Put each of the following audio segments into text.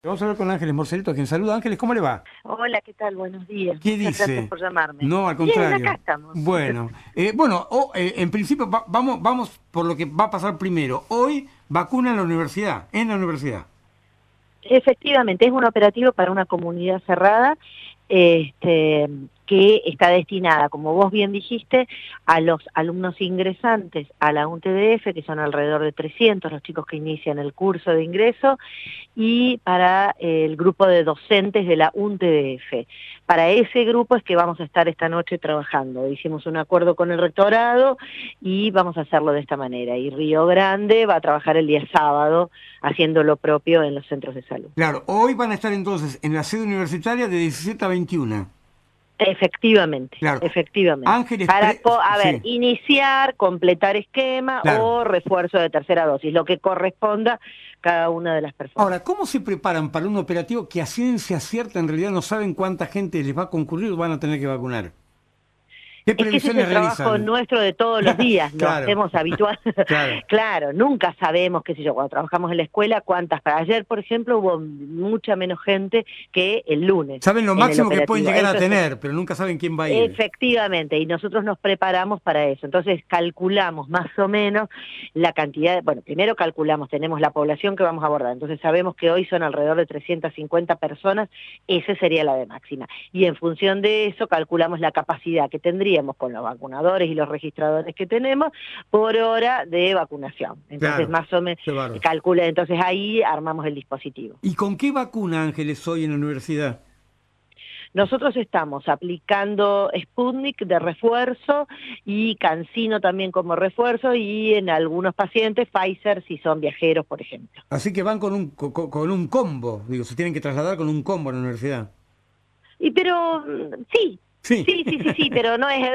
Vamos a hablar con Ángeles Morcelito, quien saluda. Ángeles, ¿cómo le va? Hola, ¿qué tal? Buenos días. ¿Qué Muchas gracias dice? por llamarme. No, al Bien, acá contrario. estamos. Bueno, en principio vamos por lo que va a pasar primero. Hoy vacuna en la universidad. Efectivamente, es un operativo para una comunidad cerrada, que está destinada, como vos bien dijiste, a los alumnos ingresantes a la UNTDF, que son alrededor de 300 los chicos que inician el curso de ingreso, y para el grupo de docentes de la UNTDF. Para ese grupo es que vamos a estar esta noche trabajando. Hicimos un acuerdo con el rectorado y vamos a hacerlo de esta manera. Y Río Grande va a trabajar el día sábado haciendo lo propio en los centros de salud. Claro, hoy van a estar entonces en la sede universitaria de 17 a 21. Efectivamente, Claro, efectivamente. Ángeles, Para, a ver, sí, iniciar, completar esquema claro. o refuerzo de tercera dosis, lo que corresponda cada una de las personas. Ahora, ¿cómo se preparan para un operativo que a ciencia cierta en realidad no saben cuánta gente les va a concurrir o van a tener que vacunar? ¿Qué Es que ese es el previsiones trabajo realizan? nuestro de todos los días, lo Claro, hacemos habitual. claro. Claro, nunca sabemos, qué sé yo, cuando trabajamos en la escuela, cuántas. Para ayer, por ejemplo, hubo mucha menos gente que el lunes Saben lo en el máximo que pueden operativo. llegar a Eso es tener, pero nunca saben quién va a ir. efectivamente, y nosotros nos preparamos para eso. Entonces calculamos más o menos la cantidad, bueno, primero calculamos, tenemos la población que vamos a abordar, entonces sabemos que hoy son alrededor de 350 personas, esa sería la de máxima. Y en función de eso calculamos la capacidad que tendríamos con los vacunadores y los registradores que tenemos por hora de vacunación. Entonces Claro, más o menos qué bárbaro. calcula, entonces ahí armamos el dispositivo. ¿Y con qué vacuna, Ángeles, hoy en la universidad? Nosotros estamos aplicando Sputnik de refuerzo y CanSino también como refuerzo y en algunos pacientes Pfizer si son viajeros, por ejemplo. Así que van con un combo, digo, se tienen que trasladar con un combo a la universidad. Y pero sí, Sí. sí, pero no es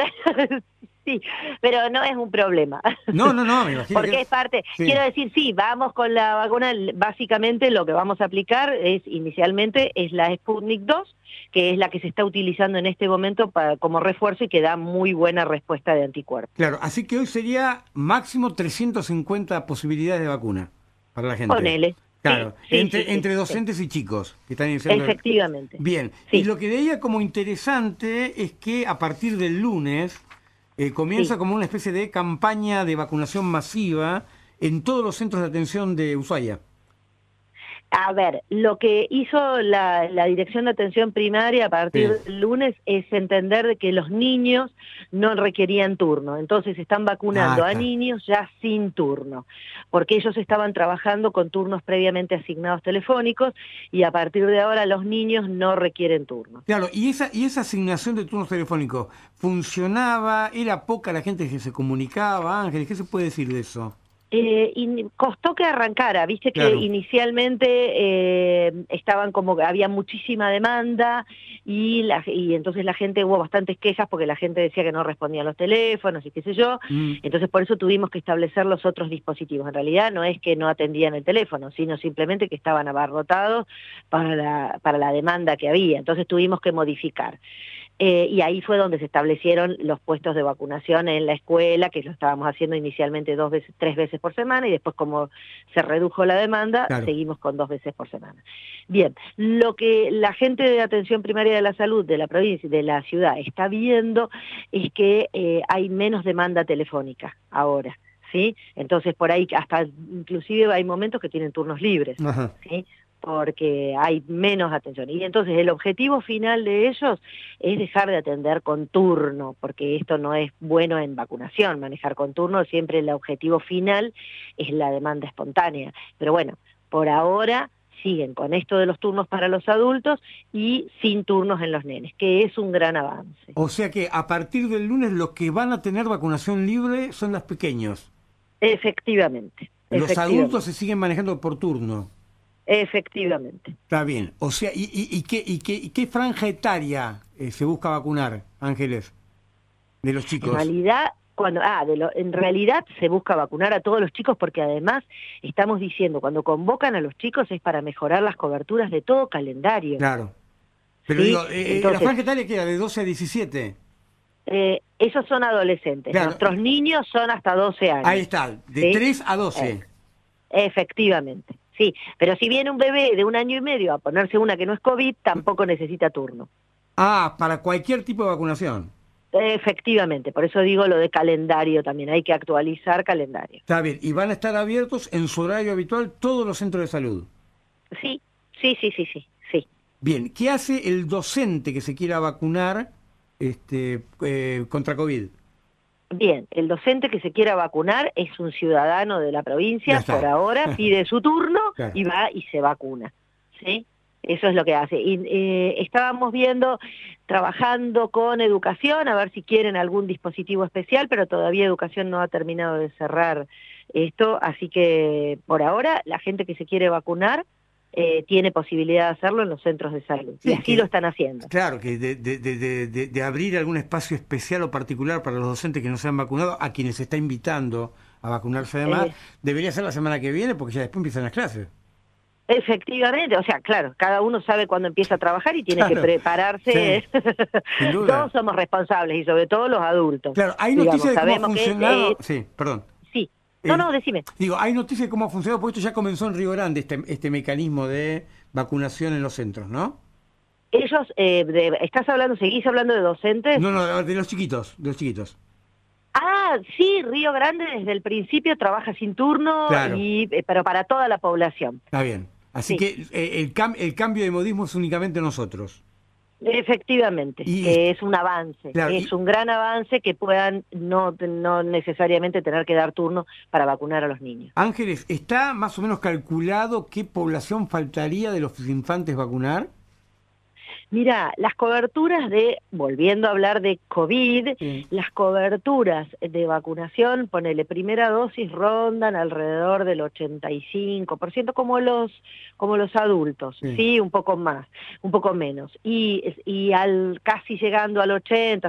sí, pero no es un problema. No, no, no, me imagino Porque que... es parte, Sí, quiero decir, sí, vamos con la vacuna, básicamente lo que vamos a aplicar es inicialmente es la Sputnik 2, que es la que se está utilizando en este momento como refuerzo y que da muy buena respuesta de anticuerpos. claro, así que hoy sería máximo 350 posibilidades de vacuna para la gente. Ponele, sí, Claro, sí, sí, sí, entre sí. docentes y chicos que están iniciando... Efectivamente, Bien, y sí, lo que veía como interesante es que a partir del lunes sí. comienza como una especie de campaña de vacunación masiva en todos los centros de atención de Ushuaia. A ver, lo que hizo la Dirección de Atención Primaria a partir Sí. del lunes es entender de que los niños no requerían turno, entonces están Ah, vacunando a está. niños ya sin turno, porque ellos estaban trabajando con turnos previamente asignados telefónicos y a partir de ahora los niños no requieren turno. Claro, y esa asignación de turnos telefónicos, ¿funcionaba? ¿Era poca la gente que se comunicaba? Ángeles, ¿qué se puede decir de eso? Y costó que arrancara, viste que Claro. inicialmente estaban como que había muchísima demanda y entonces la gente, hubo bastantes quejas porque la gente decía que no respondían los teléfonos y qué sé yo, Mm, entonces por eso tuvimos que establecer los otros dispositivos. En realidad no es que no atendían el teléfono, sino simplemente que estaban abarrotados para la demanda que había, entonces tuvimos que modificar. Y ahí fue donde se establecieron los puestos de vacunación en la escuela, que lo estábamos haciendo inicialmente 2 veces, 3 veces por semana, y después como se redujo la demanda, claro. seguimos con 2 veces por semana. Bien, lo que la gente de atención primaria de la salud de la provincia y de la ciudad está viendo es que hay menos demanda telefónica ahora. ¿Sí? Entonces por ahí hasta inclusive hay momentos que tienen turnos libres, Ajá. ¿sí? Porque hay menos atención. Y entonces el objetivo final de ellos es dejar de atender con turno, porque esto no es bueno en vacunación, manejar con turno, siempre el objetivo final es la demanda espontánea. Pero bueno, por ahora siguen con esto de los turnos para los adultos y sin turnos en los nenes, que es un gran avance. O sea que a partir del lunes los que van a tener vacunación libre son los pequeños. Efectivamente, Los adultos se efectivamente, siguen manejando por turno. efectivamente. Está bien. O sea, ¿y qué franja etaria se busca vacunar, Ángeles, de los En chicos? realidad, en realidad se busca vacunar a todos los chicos porque además estamos diciendo, cuando convocan a los chicos es para mejorar las coberturas de todo calendario, Claro. Pero ¿sí? digo, la Entonces, franja etaria queda de 12 a 17. esos son adolescentes, Claro, nuestros niños son hasta 12 ahí años, está, de ¿sí? 3 a Eh, 12. efectivamente, sí. Pero si viene un bebé de 1 año y medio a ponerse una que no es COVID, tampoco necesita turno. Ah, para cualquier tipo de vacunación. Efectivamente, por eso digo lo de calendario también, hay que actualizar calendario. Está bien, y van a estar abiertos en su horario habitual todos los centros de salud. Sí, sí, sí, sí, sí, sí. Bien, ¿qué hace el docente que se quiera vacunar contra COVID? Bien, el docente que se quiera vacunar es un ciudadano de la Ya provincia, por está. ahora pide su turno Claro. y va y se vacuna, ¿sí? Eso es lo que hace. Y estábamos viendo, trabajando con educación, a ver si quieren algún dispositivo especial, pero todavía educación no ha terminado de cerrar esto, así que por ahora la gente que se quiere vacunar tiene posibilidad de hacerlo en los centros de salud, y Sí, así lo están haciendo. claro, que de abrir algún espacio especial o particular para los docentes que no se han vacunado, a quienes se está invitando a vacunarse además, Eh, debería ser la semana que viene porque ya después empiezan las clases. Efectivamente, o sea, claro, cada uno sabe cuándo empieza a trabajar y tiene que Claro, sí, prepararse. sin duda. Todos somos responsables y sobre todo los adultos. Claro, hay Digamos, noticias de cómo ha sabemos que funcionado. Sí, perdón. sí. No, Eh, no, decime. Digo, hay noticias de cómo ha funcionado, porque esto ya comenzó en Río Grande, este mecanismo de vacunación en los centros, ¿no? Ellos, seguís hablando de docentes. No, no, de los chiquitos, de los chiquitos. Ah, sí, Río Grande desde el principio trabaja sin turno Claro, y pero para toda la población. está bien. Así Sí. que el cambio de modismo es únicamente nosotros. Efectivamente, Y, que es un avance, claro, es un gran avance que puedan no necesariamente tener que dar turno para vacunar a los niños. Ángeles, ¿está más o menos calculado qué población faltaría de los infantes vacunar? Mira, volviendo a hablar de COVID, Sí. las coberturas de vacunación, ponele primera dosis, rondan alrededor del 85%, como los adultos, Sí. sí, un poco más, un poco menos. Y casi llegando al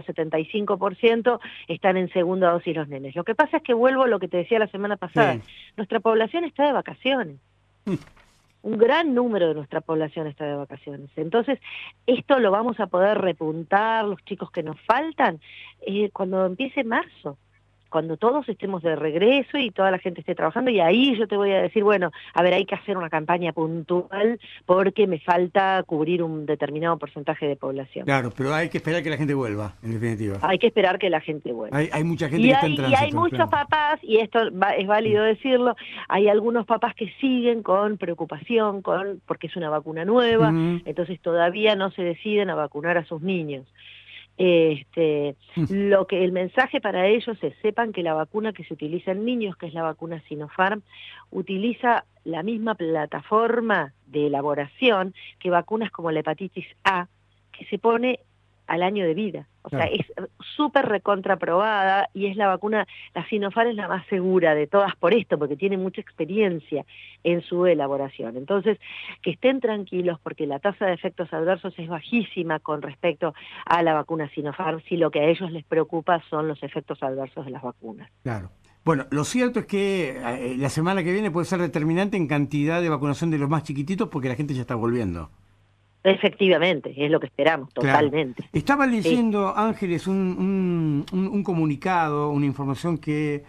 80-75% están en segunda dosis los nenes. Lo que pasa es que vuelvo a lo que te decía la semana pasada, Sí. nuestra población está de vacaciones. Un gran número de nuestra población está de vacaciones. Entonces, esto lo vamos a poder repuntar, los chicos que nos faltan, cuando empiece marzo, cuando todos estemos de regreso y toda la gente esté trabajando, y ahí yo te voy a decir, bueno, a ver, hay que hacer una campaña puntual porque me falta cubrir un determinado porcentaje de población. Claro, pero hay que esperar que la gente vuelva, en definitiva. Hay que esperar que la gente vuelva. Hay mucha gente Y que está en hay tránsito, muchos claro. papás, y esto es válido decirlo, hay algunos papás que siguen con preocupación, porque es una vacuna nueva, Mm, entonces todavía no se deciden a vacunar a sus niños. mm, El mensaje para ellos es, sepan que la vacuna que se utiliza en niños, que es la vacuna Sinopharm, utiliza la misma plataforma de elaboración que vacunas como la hepatitis A, que se pone al año de vida. O sea, claro. es súper recontraprobada y es la Sinopharm es la más segura de todas por esto, porque tiene mucha experiencia en su elaboración. Entonces, que estén tranquilos porque la tasa de efectos adversos es bajísima con respecto a la vacuna Sinopharm, si lo que a ellos les preocupa son los efectos adversos de las vacunas. Claro. Bueno, lo cierto es que la semana que viene puede ser determinante en cantidad de vacunación de los más chiquititos porque la gente ya está volviendo. Efectivamente, es lo que esperamos, Claro. totalmente. Estaba Sí, leyendo, Ángeles, un comunicado, una información que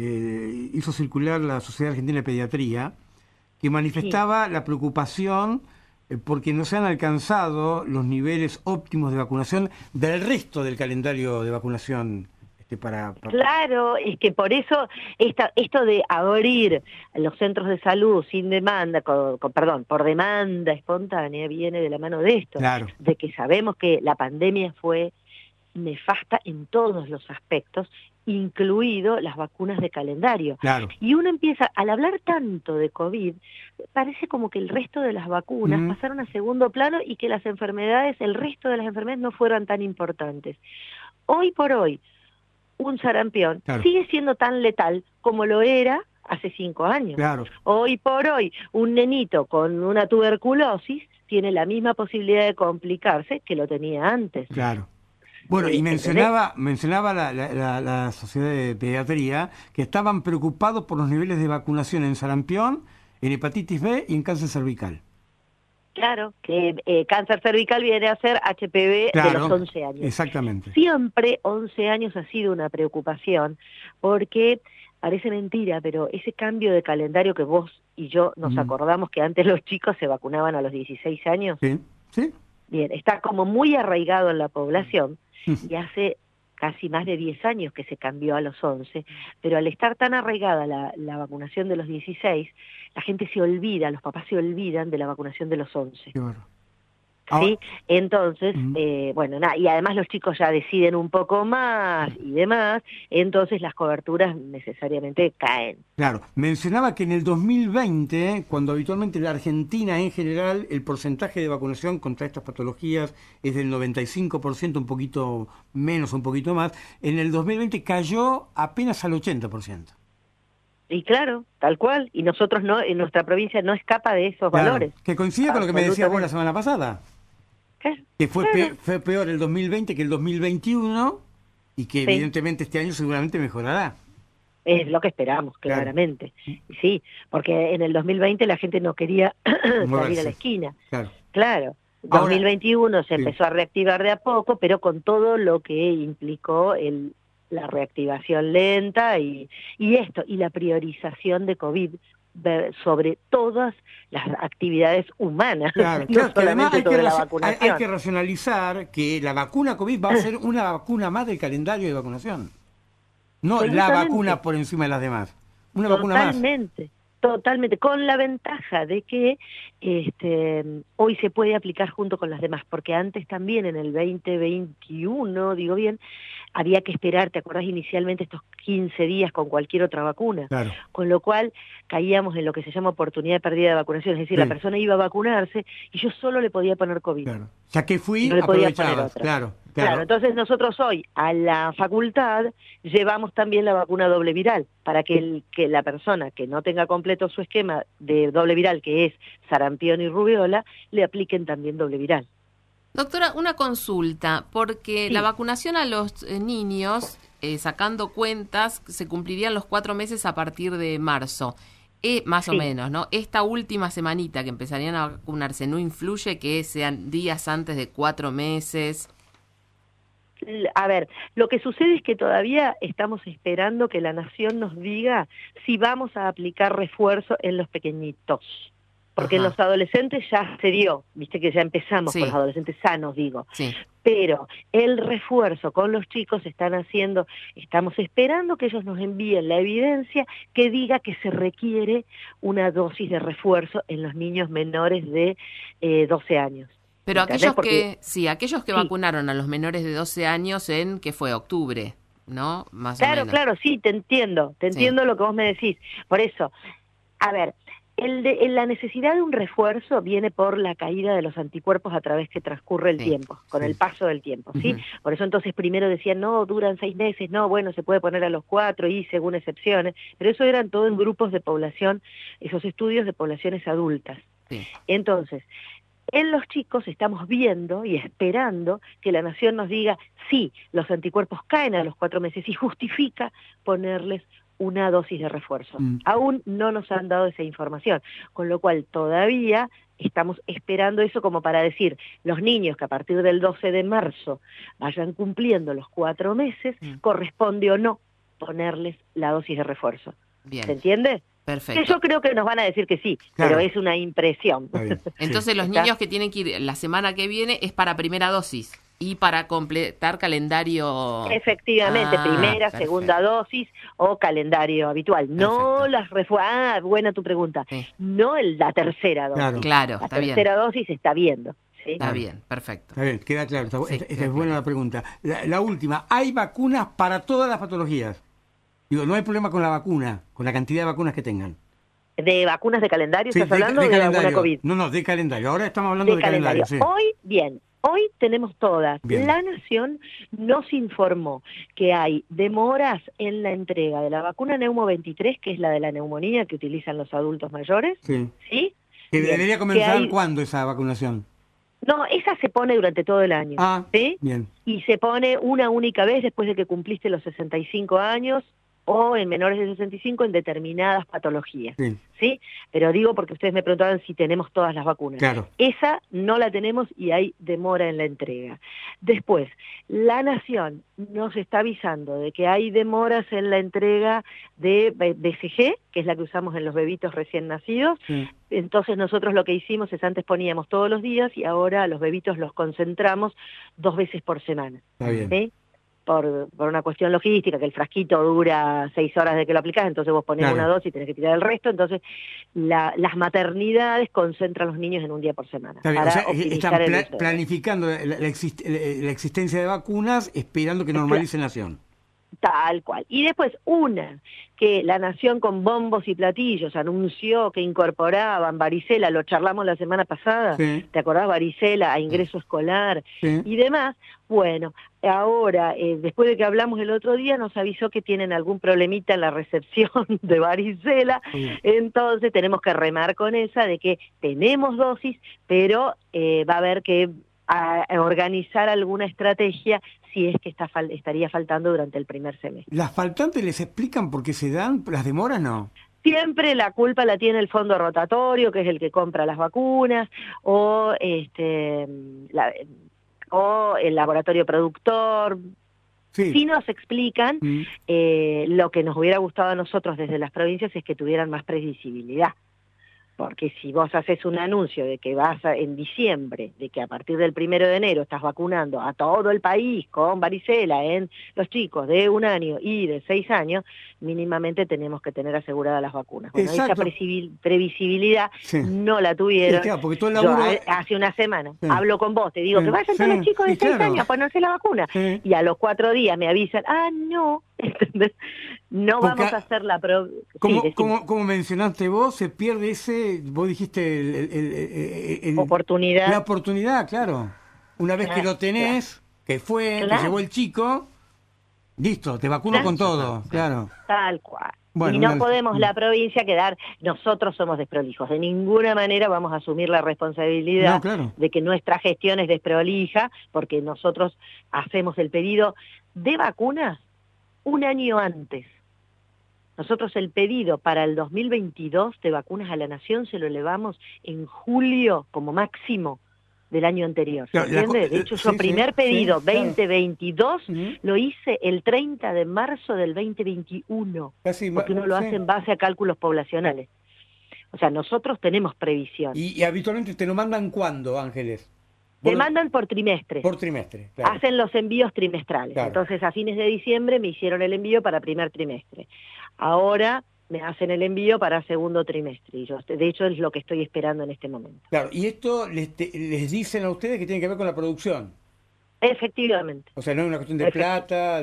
hizo circular la Sociedad Argentina de Pediatría, que sí. manifestaba la preocupación porque no se han alcanzado los niveles óptimos de vacunación del resto del calendario de vacunación para... Claro, es que por eso esto de abrir los centros de salud sin demanda, perdón, por demanda espontánea, viene de la mano de esto, Claro, de que sabemos que la pandemia fue nefasta en todos los aspectos, incluido las vacunas de calendario. claro. Y uno empieza, al hablar tanto de COVID, parece como que el resto de las vacunas Mm, pasaron a segundo plano y que el resto de las enfermedades no fueran tan importantes. Hoy por hoy, un sarampión claro, sigue siendo tan letal como lo era hace 5 años. claro, Hoy por hoy, un nenito con una tuberculosis tiene la misma posibilidad de complicarse que lo tenía antes. claro. Bueno, y ¿Entendés? mencionaba la Sociedad de Pediatría que estaban preocupados por los niveles de vacunación en sarampión, en hepatitis B y en cáncer cervical. Claro, que cáncer cervical viene a ser HPV de los Claro, 11 años. exactamente. Siempre 11 años ha sido una preocupación porque parece mentira, pero ese cambio de calendario que vos y yo nos acordamos que antes los chicos se vacunaban a los 16 años, Sí, sí. bien, está como muy arraigado en la población y hace casi más de 10 años que se cambió a los 11, pero al estar tan arraigada la vacunación de los 16, la gente se olvida, los papás se olvidan de la vacunación de los 11. Qué bueno. ¿Sí? Entonces, bueno, nada, y además los chicos ya deciden un poco más y demás, entonces las coberturas necesariamente caen. Claro, mencionaba que en el 2020, cuando habitualmente la Argentina en general, el porcentaje de vacunación contra estas patologías es del 95%, un poquito menos, un poquito más, en el 2020 cayó apenas al 80%. Y claro, tal cual, y nosotros no, en nuestra provincia no escapa de esos Claro, valores. que coincide con lo que me decías vos la semana pasada. Que fue, fue peor el 2020 que el 2021 y que evidentemente este año seguramente mejorará. Es lo que esperamos, claramente. Sí, porque en el 2020 la gente no quería salir a la esquina. Claro. 2021 ahora, se empezó a reactivar de a poco, pero con todo lo que implicó la reactivación lenta y esto, y la priorización de COVID sobre todas las actividades humanas, claro, no claro, solamente hay sobre la vacunación. Hay que racionalizar que la vacuna COVID va a ser una vacuna más del calendario de vacunación. No la vacuna por encima de las demás. Una vacuna más. Totalmente, con la ventaja de que hoy se puede aplicar junto con las demás, porque antes también en el 2021, digo bien, había que esperar, ¿te acordás inicialmente estos 15 días con cualquier otra vacuna? Claro. Con lo cual caíamos en lo que se llama oportunidad de pérdida de vacunación, es decir, la persona iba a vacunarse y yo solo le podía poner COVID. Claro. Ya que fui, no le podía poner otra. Claro, entonces nosotros hoy a la facultad llevamos también la vacuna doble viral, para que la persona que no tenga completo su esquema de doble viral, que es sarampión y rubiola, le apliquen también doble viral. Doctora, una consulta, porque la vacunación a los niños, sacando cuentas, se cumplirían los 4 meses a partir de marzo. Más o menos, ¿no? Esta última semanita que empezarían a vacunarse, ¿no influye que sean días antes de 4 meses? A ver, lo que sucede es que todavía estamos esperando que la Nación nos diga si vamos a aplicar refuerzo en los pequeñitos. Porque en los adolescentes ya se dio, viste que ya empezamos con los adolescentes sanos, digo. Sí. Pero el refuerzo con los chicos estamos esperando que ellos nos envíen la evidencia que diga que se requiere una dosis de refuerzo en los niños menores de 12 años. Pero aquellos que vacunaron a los menores de 12 años ¿qué fue? Octubre, ¿no? Más o menos. Claro, sí, te entiendo lo que vos me decís. Por eso, a ver, la necesidad de un refuerzo viene por la caída de los anticuerpos a través que transcurre el tiempo, con el paso del tiempo, ¿sí? Por eso entonces primero decían, no, duran 6 meses, no, bueno, se puede poner a los 4 y según excepciones, pero eso eran todo en grupos de población, esos estudios de poblaciones adultas. Sí. Entonces, en los chicos estamos viendo y esperando que la Nación nos diga, sí, los anticuerpos caen a los 4 meses y justifica ponerles una dosis de refuerzo. Aún no nos han dado esa información, con lo cual todavía estamos esperando eso como para decir, los niños que a partir del 12 de marzo vayan cumpliendo los 4 meses, corresponde o no ponerles la dosis de refuerzo. Bien. ¿Se entiende? Perfecto. Que yo creo que nos van a decir que sí, pero es una impresión. Entonces los niños que tienen que ir la semana que viene es para primera dosis y para completar calendario. Efectivamente, primera, segunda dosis o calendario habitual. No las buena tu pregunta. No la tercera dosis. Claro, la tercera dosis se está viendo. ¿Sí? Está bien, perfecto. Está bien, queda claro. Esta es buena la pregunta. La última, ¿hay vacunas para todas las patologías? Digo, no hay problema con la vacuna, con la cantidad de vacunas que tengan. ¿De vacunas de calendario estás hablando o de vacuna COVID? No, de calendario. Ahora estamos hablando de calendario. Hoy tenemos todas. Bien. La Nación nos informó que hay demoras en la entrega de la vacuna Neumo 23, que es la de la neumonía que utilizan los adultos mayores. Sí. ¿Sí? ¿Que debería comenzar cuándo esa vacunación? No, esa se pone durante todo el año. Ah, ¿sí? Bien. Y se pone una única vez después de que cumpliste los 65 años, o en menores de 65 en determinadas patologías, Sí. ¿sí? Pero digo porque ustedes me preguntaban si tenemos todas las vacunas. Claro. Esa no la tenemos y hay demora en la entrega. Después, la Nación nos está avisando de que hay demoras en la entrega de BCG, que es la que usamos en los bebitos recién nacidos. Sí. Entonces nosotros lo que hicimos es antes poníamos todos los días y ahora a los bebitos los concentramos 2 veces por semana. Está bien. ¿Sí? Por una cuestión logística, que el frasquito dura 6 horas de que lo aplicás, entonces vos ponés Claro. una dosis y tenés que tirar el resto, entonces las maternidades concentran a los niños en un día por semana. Está bien. Para O sea, optimizar están el uso. planificando la existencia de vacunas, esperando que normalice Nación. Tal cual. Y después una, que la Nación con bombos y platillos anunció que incorporaban varicela, lo charlamos la semana pasada, Sí. ¿te acordás? Varicela a ingreso escolar Sí. y demás. Bueno, ahora, después de que hablamos el otro día, nos avisó que tienen algún problemita en la recepción de varicela, entonces tenemos que remar con esa de que tenemos dosis, pero va a haber que organizar alguna estrategia si es que estaría faltando durante el primer semestre. ¿Las faltantes les explican por qué se dan? ¿Las demoras no? Siempre la culpa la tiene el fondo rotatorio, que es el que compra las vacunas, o o el laboratorio productor. Sí. Sí nos explican, lo que nos hubiera gustado a nosotros desde las provincias es que tuvieran más previsibilidad. Porque si vos haces un anuncio de que en diciembre, de que a partir del 1 de enero estás vacunando a todo el país con varicela en los chicos de 1 año y de 6 años, mínimamente tenemos que tener aseguradas las vacunas. Bueno, Exacto. esa previsibilidad Sí. no la tuvieron. Sí, claro, porque todo el laburo... Hace una semana Sí. hablo con vos, te digo Sí. que vayan todos Sí. los chicos de Sí, 6 claro. años a ponerse la vacuna. Sí. Y a los 4 días me avisan, no, ¿entendés? No Porque vamos a hacer la como mencionaste vos, se pierde vos dijiste oportunidad. la oportunidad, claro. Una vez que lo tenés, que Claro. que llegó el chico, listo, te vacuno Claro. con todo, claro. Tal cual. Bueno, y no podemos la provincia quedar, nosotros somos desprolijos, de ninguna manera vamos a asumir la responsabilidad No, claro. de que nuestra gestión es desprolija, porque nosotros hacemos el pedido de vacunas 1 año antes. Nosotros el pedido para el 2022 de vacunas a la Nación se lo elevamos en julio como máximo del año anterior, ¿se Claro, entiende? De hecho, yo primer pedido, sí, claro. 2022, lo hice el 30 de marzo del 2021, Casi, porque uno lo hace en base a cálculos poblacionales. O sea, nosotros tenemos previsión. Y habitualmente te lo mandan ¿cuándo, Ángeles? Te mandan por trimestre. Por trimestre, claro. Hacen los envíos trimestrales. Claro. Entonces, a fines de diciembre me hicieron el envío para primer trimestre. Ahora me hacen el envío para segundo trimestre. Y yo, de hecho, es lo que estoy esperando en este momento. Claro, y esto les dicen a ustedes que tiene que ver con la producción. Efectivamente. O sea, no es una cuestión de plata,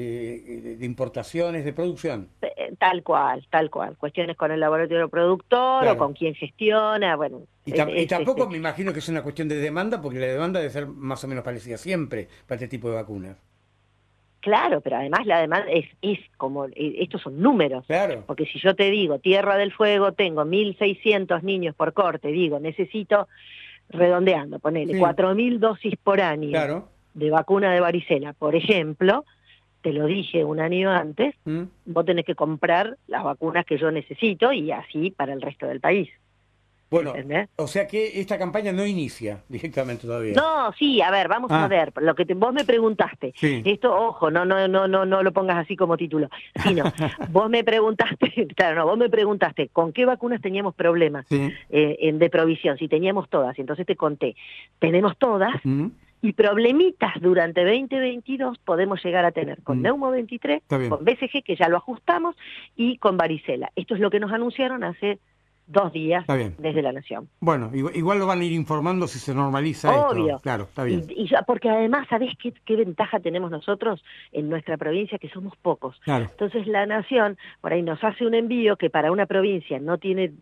de importaciones, de producción. Tal cual, tal cual. Cuestiones con el laboratorio productor, Claro. o con quien gestiona, bueno. Y tampoco me imagino que es una cuestión de demanda, porque la demanda debe ser más o menos parecida siempre para este tipo de vacunas. Claro, pero además la demanda es como, estos son números. Claro. Porque si yo te digo, Tierra del Fuego, tengo 1.600 niños por corte, digo, necesito, redondeando, ponele, Sí. 4.000 dosis por año Claro. de vacuna de varicela, por ejemplo, te lo dije 1 año antes, vos tenés que comprar las vacunas que yo necesito y así para el resto del país. Bueno, ¿Entendés? o sea que esta campaña no inicia directamente todavía. No, sí, a ver, vamos a ver, lo que vos me preguntaste, Sí. esto, ojo, no lo pongas así como título, sino, vos me preguntaste, claro, no, vos me preguntaste con qué vacunas teníamos problemas Sí. de provisión, si teníamos todas, y entonces te conté, tenemos todas, Mm. y problemitas durante 2022 podemos llegar a tener con Neumo 23, Está bien. con BCG, que ya lo ajustamos, y con varicela. Esto es lo que nos anunciaron hace 2 días Está bien. desde la Nación. Bueno, igual lo van a ir informando si se normaliza Obvio. esto. Claro, está bien. Porque además, ¿sabés qué ventaja tenemos nosotros en nuestra provincia? Que somos pocos. Claro. Entonces la Nación por ahí nos hace un envío que para una provincia no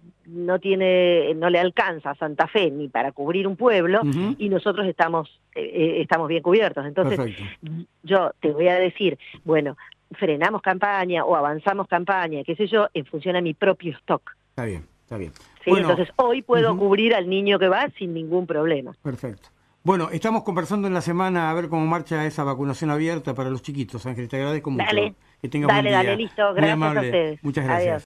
le alcanza a Santa Fe ni para cubrir un pueblo, Ujú. y nosotros estamos bien cubiertos. Entonces, Perfecto. yo te voy a decir, bueno, frenamos campaña o avanzamos campaña, qué sé yo, en función a mi propio stock. Está bien, está bien. ¿Sí? Bueno, Entonces hoy puedo ujú. cubrir al niño que va sin ningún problema. Perfecto. Bueno, estamos conversando en la semana a ver cómo marcha esa vacunación abierta para los chiquitos. Ángel, te agradezco mucho. Dale, que tengas buen día. dale, listo. Muy Gracias amable. a ustedes. Muchas gracias. Adiós.